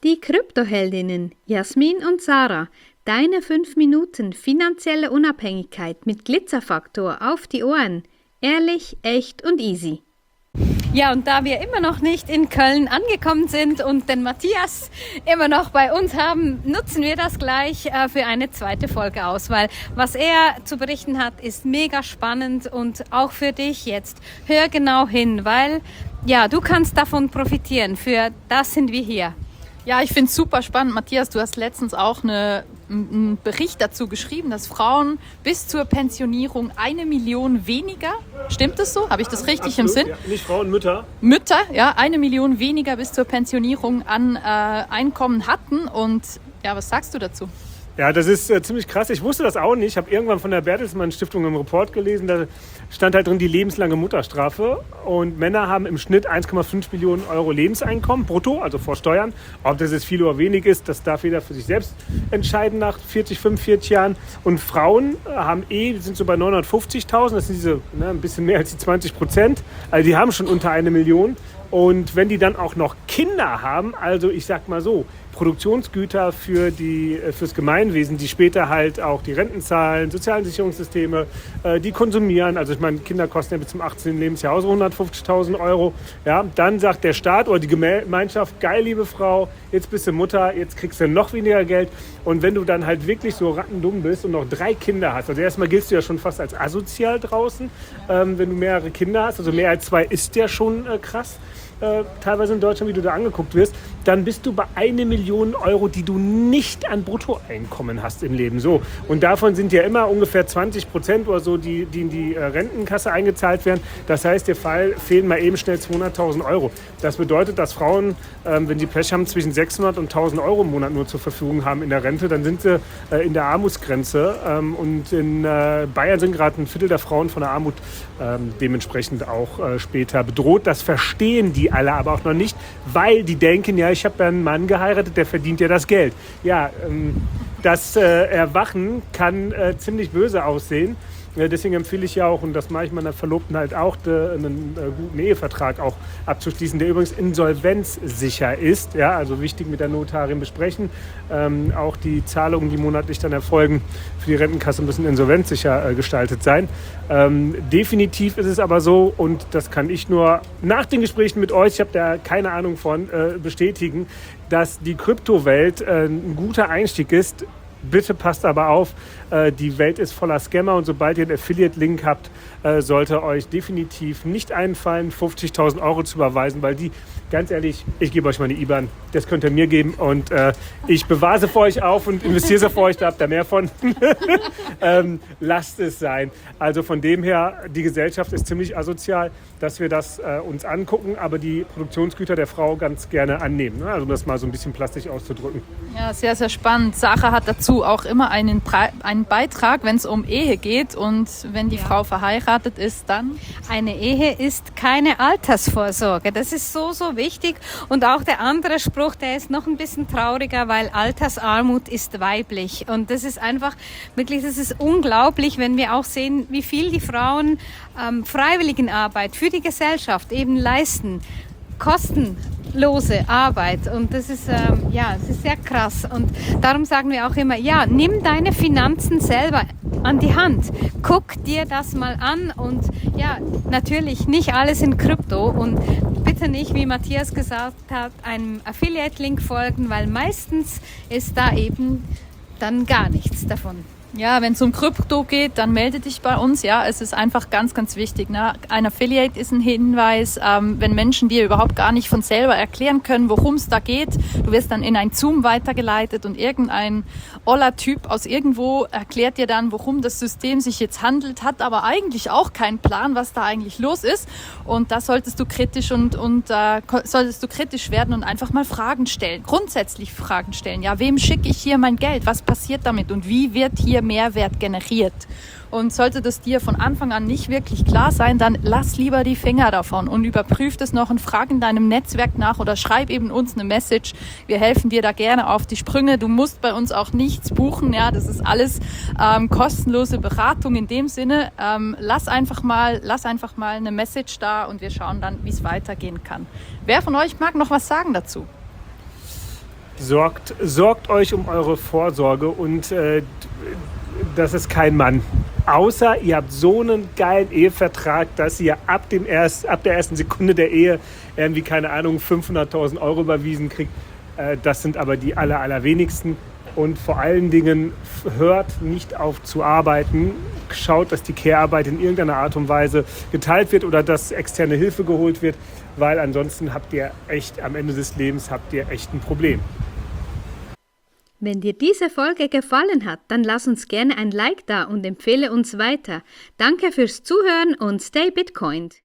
Die Kryptoheldinnen Jasmin und Sarah. Deine 5 Minuten finanzielle Unabhängigkeit mit Glitzerfaktor auf die Ohren. Ehrlich, echt und easy. Ja, und da wir immer noch nicht in Köln angekommen sind und den Matthias immer noch bei uns haben, nutzen wir das gleich für eine zweite Folge aus, weil was er zu berichten hat, ist mega spannend und auch für dich jetzt. Hör genau hin, weil ja, du kannst davon profitieren. Für das sind wir hier. Ja, ich finde es super spannend. Matthias, du hast letztens auch einen Bericht dazu geschrieben, dass Frauen bis zur Pensionierung 1 Million weniger, stimmt das so? Habe ich das richtig Absolut, im Sinn? Ja. Nicht Frauen, Mütter. Mütter, ja, 1 Million weniger bis zur Pensionierung an Einkommen hatten. Und ja, was sagst du dazu? Ja, das ist ziemlich krass. Ich wusste das auch nicht. Ich habe irgendwann von der Bertelsmann Stiftung im Report gelesen, da stand halt drin die lebenslange Mutterstrafe. Und Männer haben im Schnitt 1,5 Millionen Euro Lebenseinkommen brutto, also vor Steuern. Ob das jetzt viel oder wenig ist, das darf jeder für sich selbst entscheiden nach 40, 45 Jahren. Und Frauen sind so bei 950.000, das sind diese ein bisschen mehr als die 20%. Also die haben schon unter 1 Million. Und wenn die dann auch noch Kinder haben, also ich sag mal so, Produktionsgüter fürs Gemeinwesen, die später halt auch die Renten zahlen, sozialen Sicherungssysteme, die konsumieren. Also ich meine, Kinder kosten ja bis zum 18. Lebensjahr auch so 150.000 Euro. Ja, dann sagt der Staat oder die Gemeinschaft, geil, liebe Frau, jetzt bist du Mutter, jetzt kriegst du noch weniger Geld. Und wenn du dann halt wirklich so rattendumm bist und noch 3 Kinder hast, also erstmal giltst du ja schon fast als asozial draußen, wenn du mehrere Kinder hast, also mehr als 2 ist ja schon krass. Teilweise in Deutschland, wie du da angeguckt wirst, dann bist du bei 1 Million Euro, die du nicht an Bruttoeinkommen hast im Leben. So. Und davon sind ja immer ungefähr 20% oder so, die in die Rentenkasse eingezahlt werden. Das heißt, dir fehlen mal eben schnell 200.000 Euro. Das bedeutet, dass Frauen, wenn sie Pech haben, zwischen 600 und 1.000 Euro im Monat nur zur Verfügung haben in der Rente, dann sind sie in der Armutsgrenze. Und in Bayern sind gerade 1/4 der Frauen von der Armut dementsprechend auch später bedroht. Das verstehen die alle aber auch noch nicht, weil die denken, ja, ich habe ja einen Mann geheiratet, der verdient ja das Geld. Ja, das Erwachen kann ziemlich böse aussehen. Deswegen empfehle ich ja auch, und das mache ich meiner Verlobten halt auch, einen guten Ehevertrag auch abzuschließen, der übrigens insolvenzsicher ist. Ja, also wichtig mit der Notarin besprechen. Auch die Zahlungen, die monatlich dann erfolgen für die Rentenkasse, müssen insolvenzsicher gestaltet sein. Definitiv ist es aber so, und das kann ich nur nach den Gesprächen mit euch, ich habe da keine Ahnung von, bestätigen, dass die Kryptowelt ein guter Einstieg ist. Bitte passt aber auf, die Welt ist voller Scammer und sobald ihr einen Affiliate-Link habt, sollte euch definitiv nicht einfallen, 50.000 Euro zu überweisen, weil die, ganz ehrlich, ich gebe euch meine IBAN, das könnt ihr mir geben und ich bewahre sie für euch auf und investiere sie für euch, da habt ihr mehr von. Lasst es sein. Also von dem her, die Gesellschaft ist ziemlich asozial, dass wir das uns angucken, aber die Produktionsgüter der Frau ganz gerne annehmen. Ne? Also um das mal so ein bisschen plastisch auszudrücken. Ja, sehr, sehr spannend. Sarah hat dazu auch immer einen Beitrag, wenn es um Ehe geht und wenn die Frau verheiratet ist, dann? Eine Ehe ist keine Altersvorsorge. Das ist so, so wichtig. Und auch der andere Spruch, der ist noch ein bisschen trauriger, weil Altersarmut ist weiblich. Und das ist einfach wirklich, das ist unglaublich, wenn wir auch sehen, wie viel die Frauen Freiwilligenarbeit für die Gesellschaft eben leisten. Kostenlose Arbeit und das ist es ist sehr krass und darum sagen wir auch immer, ja, nimm deine Finanzen selber an die Hand, guck dir das mal an und ja, natürlich nicht alles in Krypto und bitte nicht, wie Matthias gesagt hat, einem Affiliate-Link folgen, weil meistens ist da eben dann gar nichts davon. Ja, wenn es um Krypto geht, dann melde dich bei uns. Ja, es ist einfach ganz, ganz wichtig. Ne? Ein Affiliate ist ein Hinweis, wenn Menschen dir überhaupt gar nicht von selber erklären können, worum es da geht. Du wirst dann in ein Zoom weitergeleitet und irgendein Oller-Typ aus irgendwo erklärt dir dann, worum das System sich jetzt handelt, hat aber eigentlich auch keinen Plan, was da eigentlich los ist. Und da solltest du kritisch solltest du kritisch werden und einfach mal Fragen stellen. Grundsätzlich Fragen stellen. Ja, wem schicke ich hier mein Geld? Was passiert damit? Und wie wird hier Mehrwert generiert? Und sollte das dir von Anfang an nicht wirklich klar sein, dann lass lieber die Finger davon und überprüf das noch und frag in deinem Netzwerk nach oder schreib eben uns eine Message. Wir helfen dir da gerne auf die Sprünge. Du musst bei uns auch nichts buchen. Ja, das ist alles kostenlose Beratung in dem Sinne. Lass einfach mal eine Message da und wir schauen dann, wie es weitergehen kann. Wer von euch mag noch was sagen dazu? sorgt euch um eure Vorsorge und das ist kein Mann. Außer ihr habt so einen geilen Ehevertrag, dass ihr ab der ersten Sekunde der Ehe irgendwie, keine Ahnung, 500.000 Euro überwiesen kriegt. Das sind aber die allerwenigsten. Und vor allen Dingen hört nicht auf zu arbeiten. Schaut, dass die Care-Arbeit in irgendeiner Art und Weise geteilt wird oder dass externe Hilfe geholt wird, weil ansonsten habt ihr echt am Ende des Lebens echt ein Problem. Wenn dir diese Folge gefallen hat, dann lass uns gerne ein Like da und empfehle uns weiter. Danke fürs Zuhören und stay Bitcoined!